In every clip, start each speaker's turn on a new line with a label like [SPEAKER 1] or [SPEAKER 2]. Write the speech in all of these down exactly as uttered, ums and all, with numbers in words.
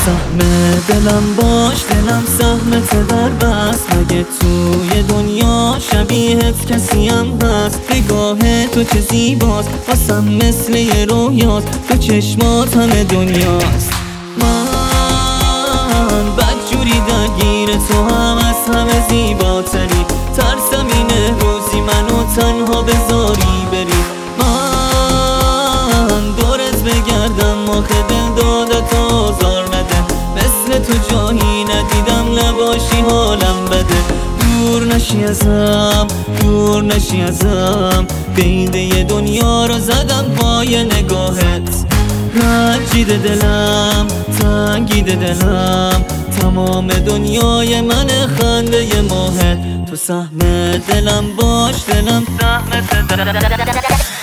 [SPEAKER 1] سهم دلم باش، دلم سهمت در بس. مگه توی دنیا شبیهت کسیم هست؟ نگاه تو چه زیباست، واسم مثل یه رویاست. تو چشمات همه دنیاست. من بدجوری درگیر تو، هم از همه زیباتری. ترسم اینه روزی منو تنها بذاری بری. من دورت بگردم آخه دل دادت آزار نده. مثل تو جایی ندیدم، نباشی حالم بده. دور نشی ازم، دور نشی ازم. قیده دنیا رو زدم پای نگاهت. رنجیده دلم، تنگیده دلم. تمام دنیای من خنده ی ماهت. تو سهم دلم باش، دلم سهمت در.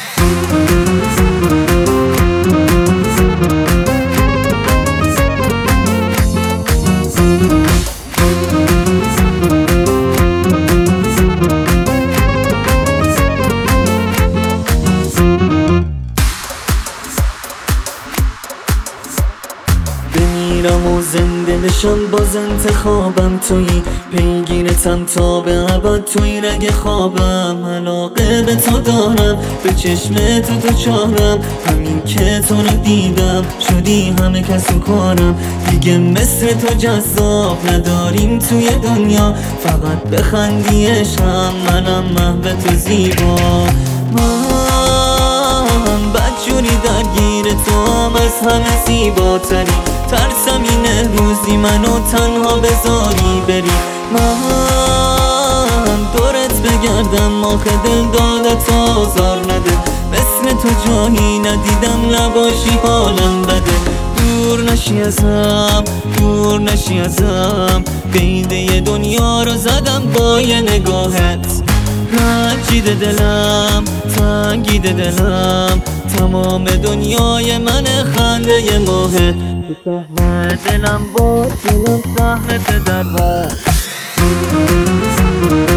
[SPEAKER 1] بمیرم و زنده بشم باز انتخابم تویی. پیگیرتم تا به ابد توی رگ خوابم. علاقه به تو دارم، به چشم تو تو چارم. همین که تو رو دیدم شدی همه کس و کارم. دیگه مثل تو جذاب نداریم توی دنیا. فقط بخندیشم منم محو تو زیبا. من بدجوری درگیر تو، هم از همه زیباتری. ترسم اینه روزی منو تنها بذاری بری. من دورت بگردم آخه دل دادت آزار نده. مثل تو جایی ندیدم، نباشی حالم بده. دور نشی ازم، دور نشی ازم. قیده دنیا رو زدم پای نگاهت. رنجیده دلم، تنگیده دلم. تمام دنیای من خنده ی ماهت. تو سهم دلم باش، دلم سهمت در بس.